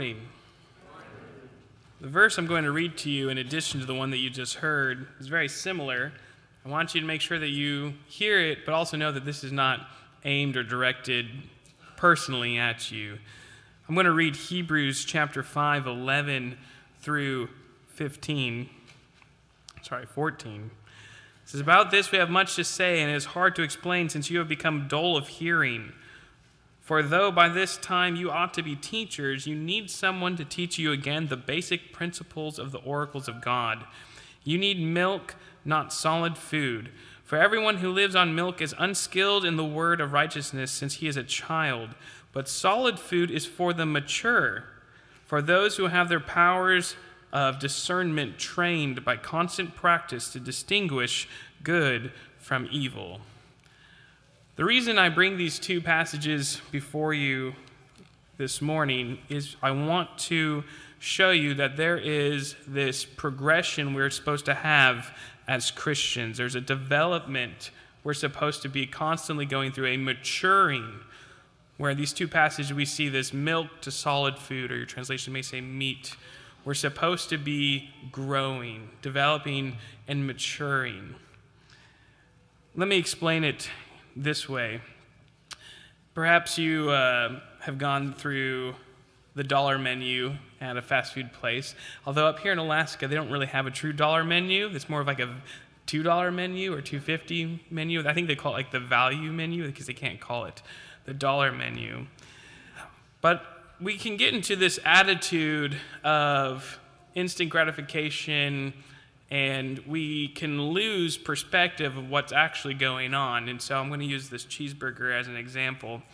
morning. The verse I'm going to read to you, in addition to the one that you just heard, is very similar. I want you to make sure that you hear it, but also know that this is not aimed or directed personally at you. I'm going to read Hebrews chapter 5, 11 through 14. It says, "About this we have much to say, and it is hard to explain since you have become dull of hearing. For though by this time you ought to be teachers, you need someone to teach you again the basic principles of the oracles of God. You need milk, not solid food. For everyone who lives on milk is unskilled in the word of righteousness since he is a child. But solid food is for the mature, for those who have their powers of discernment trained by constant practice to distinguish good from evil." The reason I bring these two passages before you this morning is I want to show you that there is this progression we're supposed to have as Christians. There's a development we're supposed to be constantly going through, a maturing, where in these two passages we see this milk to solid food, or your translation may say meat. We're supposed to be growing, developing, and maturing. Let me explain it this way. Perhaps you have gone through the dollar menu at a fast food place. Although up here in Alaska, they don't really have a true dollar menu. It's more of like a $2 menu or $2.50 menu. I think they call it like the value menu because they can't call it the dollar menu. But we can get into this attitude of instant gratification, and we can lose perspective of what's actually going on. And so I'm going to use this cheeseburger as an example.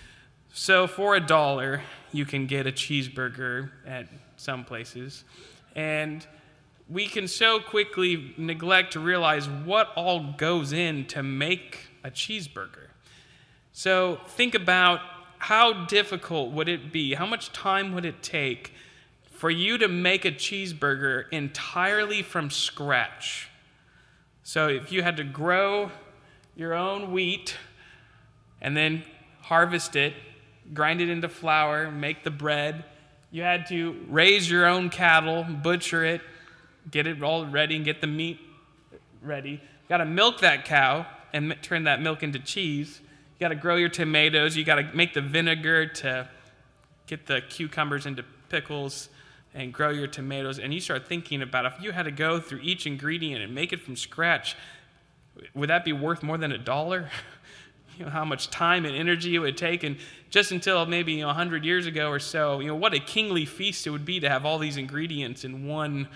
So for $1, you can get a cheeseburger at some places. And we can so quickly neglect to realize what all goes in to make a cheeseburger. So think about how difficult would it be, how much time would it take for you to make a cheeseburger entirely from scratch. So if you had to grow your own wheat and then harvest it, grind it into flour, make the bread, you had to raise your own cattle, butcher it, get it all ready and get the meat ready. You got to milk that cow and turn that milk into cheese. You got to grow your tomatoes. You got to make the vinegar to get the cucumbers into pickles and grow your tomatoes. And you start thinking about if you had to go through each ingredient and make it from scratch, would that be worth more than $1? You know, how much time and energy it would take. And just until maybe 100 years ago or so, what a kingly feast it would be to have all these ingredients in one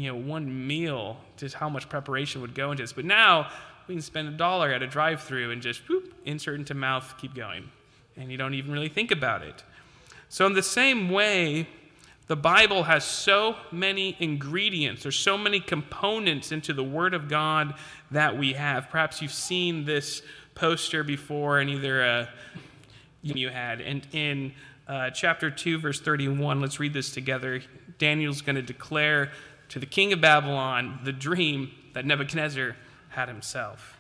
meal, just how much preparation would go into this. But now we can spend $1 at a drive-thru and just insert into mouth, keep going. And you don't even really think about it. So in the same way, the Bible has so many ingredients, there's so many components into the Word of God that we have. Perhaps you've seen this poster before in either you had. And in chapter 2, verse 31, let's read this together. Daniel's going to declare to the king of Babylon the dream that Nebuchadnezzar had himself.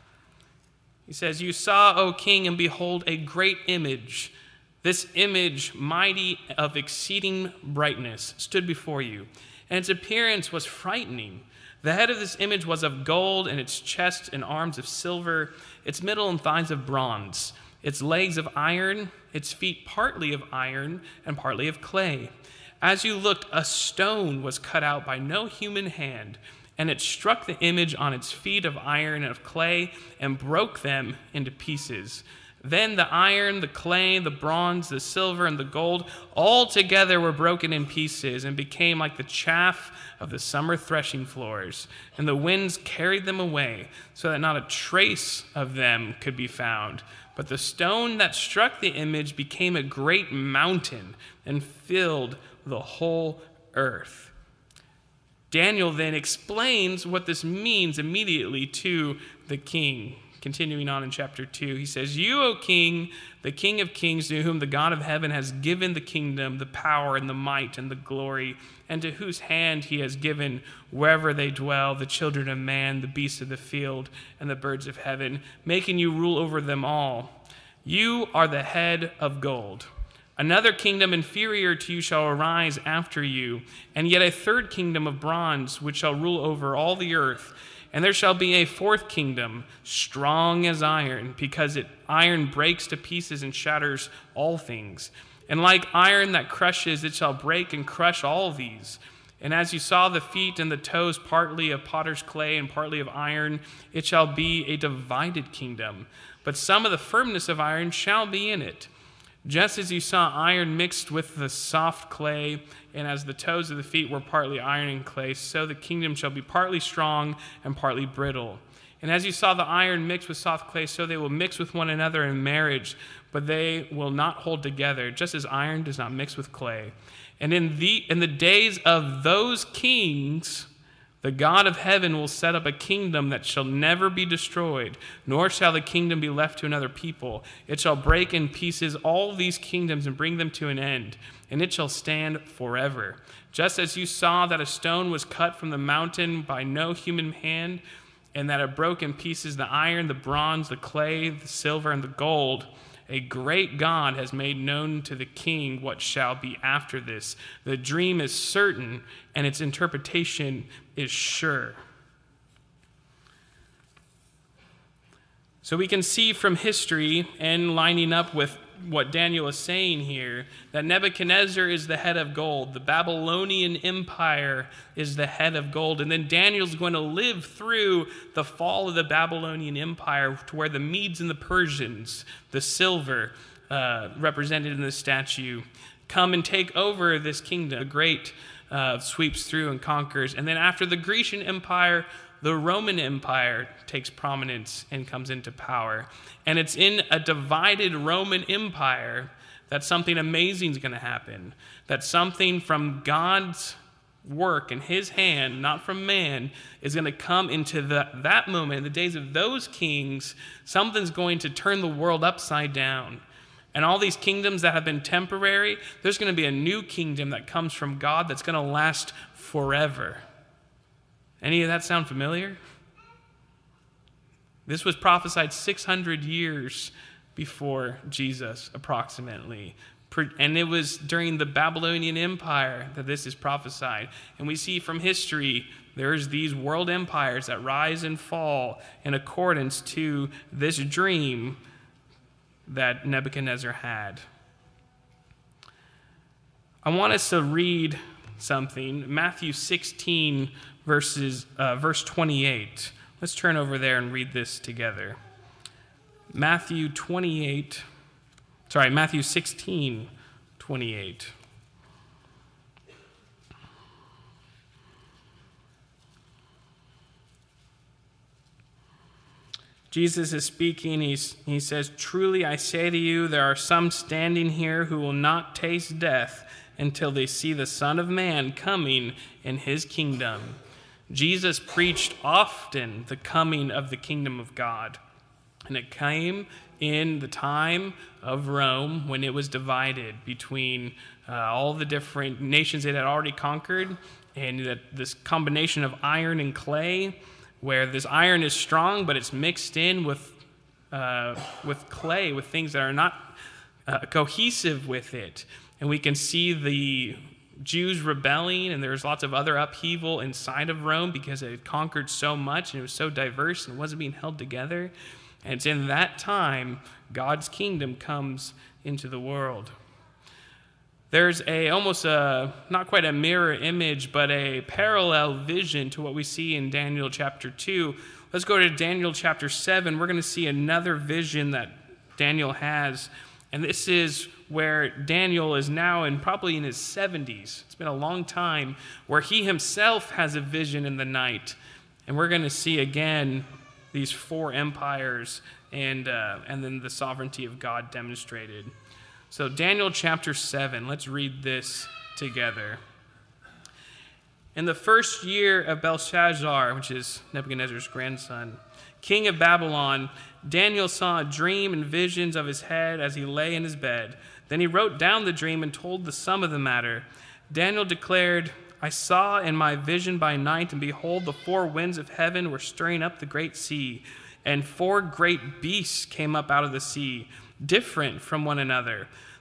He says, "You saw, O king, and behold, a great image. This image, mighty of exceeding brightness, stood before you, and its appearance was frightening. The head of this image was of gold, and its chest and arms of silver, its middle and thighs of bronze, its legs of iron, its feet partly of iron and partly of clay. As you looked, a stone was cut out by no human hand, and it struck the image on its feet of iron and of clay and broke them into pieces. Then the iron, the clay, the bronze, the silver, and the gold all together were broken in pieces and became like the chaff of the summer threshing floors. And the winds carried them away so that not a trace of them could be found. But the stone that struck the image became a great mountain and filled the whole earth." Daniel then explains what this means immediately to the king. Continuing on in chapter 2, he says, "You, O king, the king of kings, to whom the God of heaven has given the kingdom, the power, and the might, and the glory, and to whose hand he has given wherever they dwell, the children of man, the beasts of the field, and the birds of heaven, making you rule over them all. You are the head of gold. Another kingdom inferior to you shall arise after you, and yet a third kingdom of bronze, which shall rule over all the earth. And there shall be a fourth kingdom, strong as iron, because iron breaks to pieces and shatters all things. And like iron that crushes, it shall break and crush all these. And as you saw the feet and the toes partly of potter's clay and partly of iron, it shall be a divided kingdom. But some of the firmness of iron shall be in it. Just as you saw iron mixed with the soft clay, and as the toes of the feet were partly iron and clay, so the kingdom shall be partly strong and partly brittle. And as you saw the iron mixed with soft clay, so they will mix with one another in marriage, but they will not hold together, just as iron does not mix with clay. And in the days of those kings, the God of heaven will set up a kingdom that shall never be destroyed, nor shall the kingdom be left to another people. It shall break in pieces all these kingdoms and bring them to an end, and it shall stand forever. Just as you saw that a stone was cut from the mountain by no human hand, and that it broke in pieces the iron, the bronze, the clay, the silver, and the gold, a great God has made known to the king what shall be after this. The dream is certain, and its interpretation is sure. So we can see from history, and lining up with what Daniel is saying here, that Nebuchadnezzar is the head of gold. The Babylonian Empire is the head of gold. And then Daniel's going to live through the fall of the Babylonian Empire to where the Medes and the Persians, the silver represented in the statue, come and take over this kingdom. The great sweeps through and conquers. And then after the Grecian Empire, the Roman Empire takes prominence and comes into power. And it's in a divided Roman Empire that something amazing is going to happen. That something from God's work in his hand, not from man, is going to come into that moment. In the days of those kings, something's going to turn the world upside down. And all these kingdoms that have been temporary, there's going to be a new kingdom that comes from God that's going to last forever. Any of that sound familiar? This was prophesied 600 years before Jesus, approximately. And it was during the Babylonian Empire that this is prophesied. And we see from history, there's these world empires that rise and fall in accordance to this dream that Nebuchadnezzar had. I want us to read something, Matthew 16, verse 28. Let's turn over there and read this together. Matthew 16, 28. Jesus is speaking. He says, "Truly I say to you, there are some standing here who will not taste death until they see the Son of Man coming in his kingdom." Jesus preached often the coming of the kingdom of God. And it came in the time of Rome when it was divided between all the different nations it had already conquered, and that this combination of iron and clay, where this iron is strong, but it's mixed in with clay, with things that are not cohesive with it. And we can see the Jews rebelling, and there's lots of other upheaval inside of Rome because it had conquered so much and it was so diverse and wasn't being held together. And it's in that time God's kingdom comes into the world. There's almost not quite a mirror image, but a parallel vision to what we see in Daniel chapter 2. Let's go to Daniel chapter 7. We're going to see another vision that Daniel has. And this is where Daniel is now probably in his 70s. It's been a long time, where he himself has a vision in the night. And we're going to see again these four empires and then the sovereignty of God demonstrated. So Daniel chapter 7, let's read this together. In the first year of Belshazzar, which is Nebuchadnezzar's grandson, king of Babylon, Daniel saw a dream and visions of his head as he lay in his bed. Then he wrote down the dream and told the sum of the matter. Daniel declared, "I saw in my vision by night, and behold, the four winds of heaven were stirring up the great sea, and four great beasts came up out of the sea, different from one another.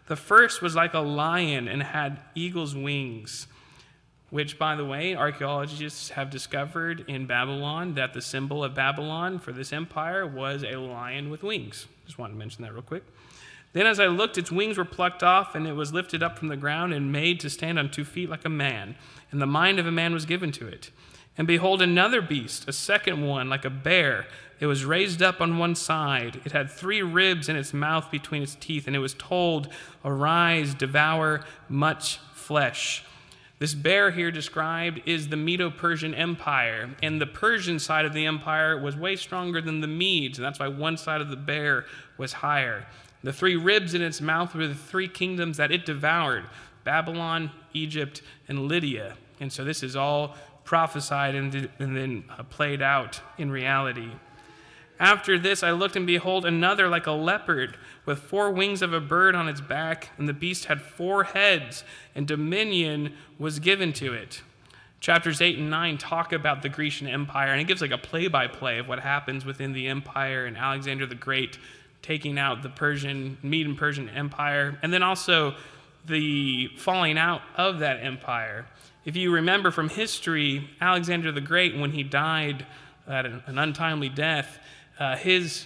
The first was like a lion and had eagle's wings, which, by the way, archaeologists have discovered in Babylon that the symbol of Babylon for this empire was a lion with wings. Just wanted to mention that real quick. Then as I looked, its wings were plucked off, and it was lifted up from the ground and made to stand on 2 feet like a man, and the mind of a man was given to it. And behold, another beast, a second one, like a bear. It was raised up on one side. It had 3 ribs in its mouth between its teeth, and it was told, "Arise, devour much flesh." This bear here described is the Medo-Persian Empire, and the Persian side of the empire was way stronger than the Medes, and that's why one side of the bear was higher. The 3 ribs in its mouth were the 3 kingdoms that it devoured: Babylon, Egypt, and Lydia. And so this is all prophesied and then played out in reality. After this I looked, and behold, another like a leopard, with 4 wings of a bird on its back, and the beast had 4 heads, and dominion was given to it. Chapters 8 and 9 talk about the Grecian Empire, and it gives like a play-by-play of what happens within the empire and Alexander the Great taking out the Mede and Persian Empire, and then also the falling out of that empire. If you remember from history, Alexander the Great, when he died at an untimely death, his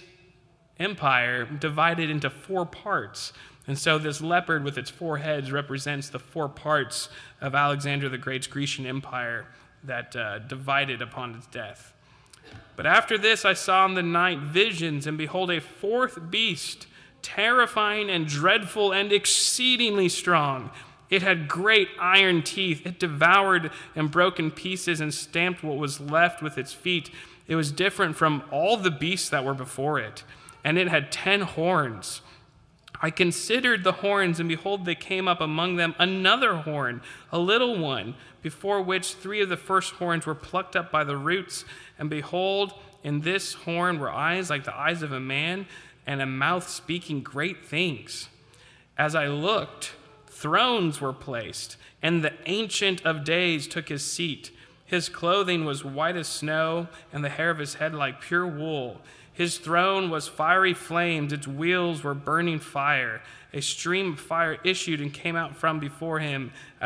empire divided into 4 parts. And so this leopard with its 4 heads represents the 4 parts of Alexander the Great's Grecian Empire that divided upon his death. But after this I saw in the night visions, and behold, a 4th beast, terrifying and dreadful and exceedingly strong. It had great iron teeth. It devoured and broke in pieces and stamped what was left with its feet. It was different from all the beasts that were before it, and it had 10 horns. I considered the horns, and behold, they came up among them another horn, a little one, before which 3 of the first horns were plucked up by the roots. And behold, in this horn were eyes like the eyes of a man, and a mouth speaking great things. As I looked, thrones were placed, and the Ancient of Days took his seat. His clothing was white as snow, and the hair of his head like pure wool. His throne was fiery flames, its wheels were burning fire. A stream of fire issued and came out from before him.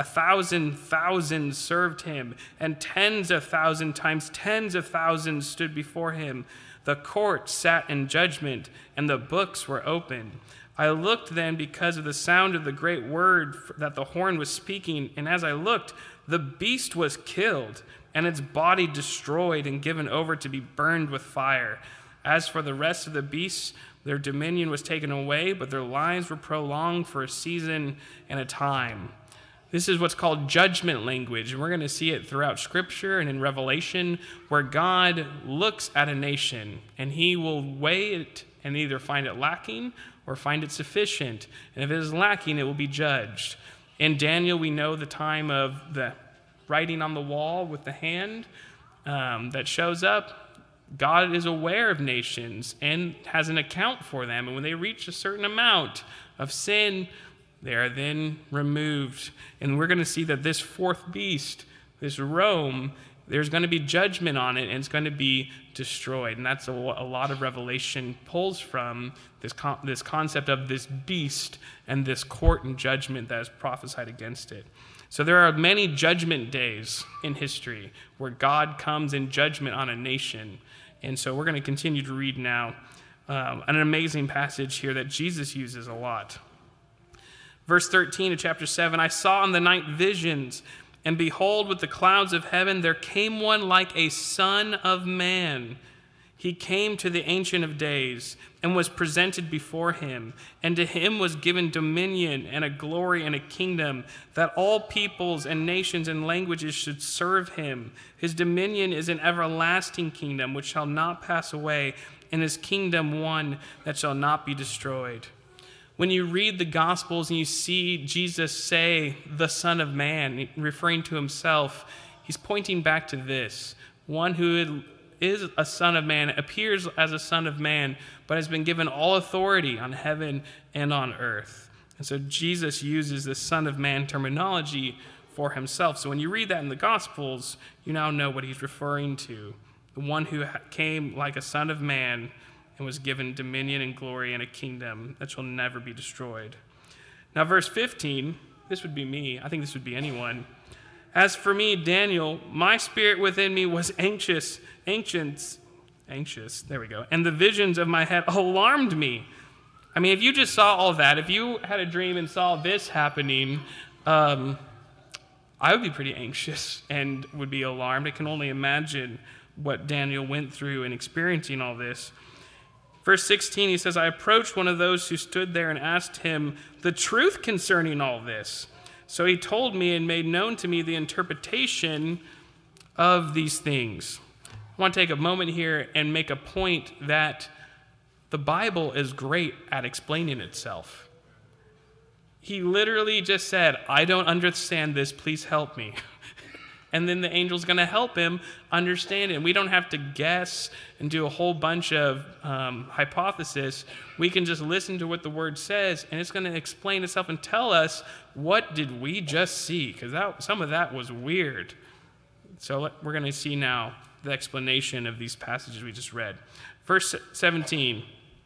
1,000,000 served him, and tens of thousands times tens of thousands stood before him. The court sat in judgment, and the books were opened. I looked then because of the sound of the great word that the horn was speaking, and as I looked, the beast was killed, and its body destroyed and given over to be burned with fire. As for the rest of the beasts, their dominion was taken away, but their lives were prolonged for a season and a time. This is what's called judgment language, and we're going to see it throughout Scripture and in Revelation, where God looks at a nation, and he will weigh it and either find it lacking or find it sufficient. And if it is lacking, it will be judged. In Daniel, we know the time of the writing on the wall with the hand that shows up. God is aware of nations and has an account for them. And when they reach a certain amount of sin, they are then removed. And we're going to see that this 4th beast, this Rome, there's going to be judgment on it, and it's going to be destroyed. And that's a lot of Revelation pulls from this concept of this beast and this court and judgment that is prophesied against it. So there are many judgment days in history where God comes in judgment on a nation. And so we're going to continue to read now an amazing passage here that Jesus uses a lot. Verse 13 of chapter 7, I saw in the night visions, and behold, with the clouds of heaven there came one like a son of man. He came to the Ancient of Days and was presented before him, and to him was given dominion and a glory and a kingdom, that all peoples and nations and languages should serve him. His dominion is an everlasting kingdom which shall not pass away, and his kingdom one that shall not be destroyed. When you read the Gospels and you see Jesus say, the Son of Man, referring to himself, he's pointing back to this. One who is a Son of Man, appears as a Son of Man, but has been given all authority on heaven and on earth. And so Jesus uses this Son of Man terminology for himself. So when you read that in the Gospels, you now know what he's referring to. The one who came like a Son of Man and was given dominion and glory and a kingdom that shall never be destroyed. Now, verse 15, this would be me. I think this would be anyone. As for me, Daniel, my spirit within me was anxious, there we go, and the visions of my head alarmed me. I mean, if you just saw all that, if you had a dream and saw this happening, I would be pretty anxious and would be alarmed. I can only imagine what Daniel went through in experiencing all this. Verse 16, he says, I approached one of those who stood there and asked him the truth concerning all this. So he told me and made known to me the interpretation of these things. I want to take a moment here and make a point that the Bible is great at explaining itself. He literally just said, I don't understand this, please help me. And then the angel's going to help him understand it. And we don't have to guess and do a whole bunch of hypothesis. We can just listen to what the word says, and it's going to explain itself and tell us, what did we just see? Because some of that was weird. So we're going to see now the explanation of these passages we just read. Verse 17,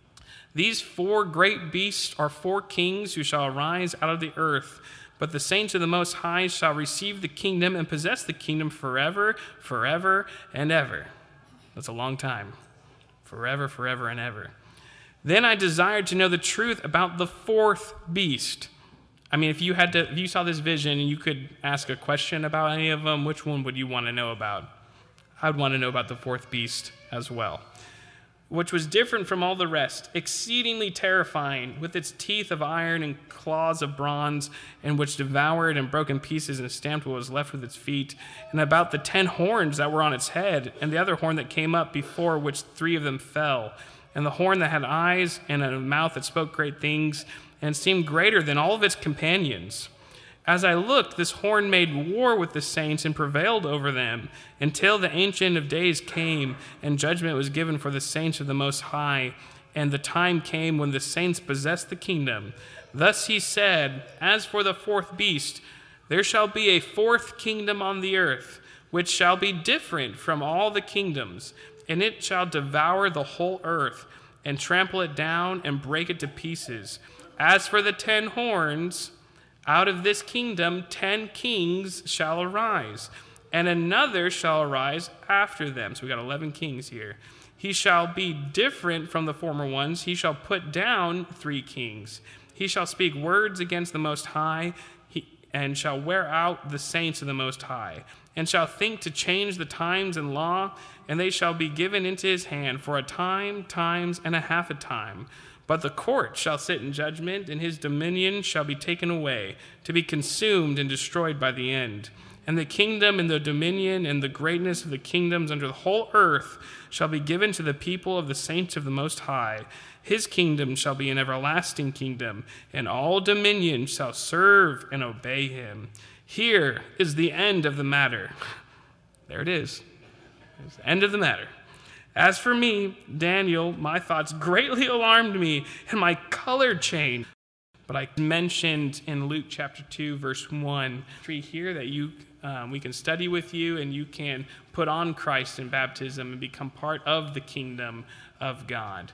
these 4 great beasts are 4 kings who shall arise out of the earth. But the saints of the Most High shall receive the kingdom and possess the kingdom forever, forever, and ever. That's a long time. Forever, forever, and ever. Then I desired to know the truth about the 4th beast. I mean, if you saw this vision and you could ask a question about any of them, which one would you want to know about? I would want to know about the 4th beast as well, which was different from all the rest, exceedingly terrifying, with its teeth of iron and claws of bronze, and which devoured and broke in pieces and stamped what was left with its feet, and about the 10 horns that were on its head, and the other horn that came up before which 3 of them fell, and the horn that had eyes and a mouth that spoke great things, and seemed greater than all of its companions. As I looked, this horn made war with the saints and prevailed over them until the Ancient of Days came and judgment was given for the saints of the Most High. And the time came when the saints possessed the kingdom. Thus he said, as for the 4th beast, there shall be a 4th kingdom on the earth, which shall be different from all the kingdoms, and it shall devour the whole earth and trample it down and break it to pieces. As for the 10 horns, out of this kingdom 10 kings shall arise, and another shall arise after them. So we got 11 kings here. He shall be different from the former ones. He shall put down 3 kings. He shall speak words against the Most High, and shall wear out the saints of the Most High, and shall think to change the times and law, and they shall be given into his hand for a time, times, and a half a time. But the court shall sit in judgment, and his dominion shall be taken away, to be consumed and destroyed by the end. And the kingdom and the dominion and the greatness of the kingdoms under the whole earth shall be given to the people of the saints of the Most High. His kingdom shall be an everlasting kingdom, and all dominion shall serve and obey him. Here is the end of the matter. There it is. It's the end of the matter. As for me, Daniel, my thoughts greatly alarmed me, and my color changed. But I mentioned in Luke chapter 2, verse 1, here that we can study with you, and you can put on Christ in baptism and become part of the kingdom of God.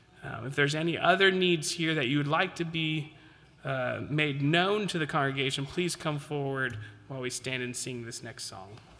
If there's any other needs here that you would like to be made known to the congregation, please come forward while we stand and sing this next song.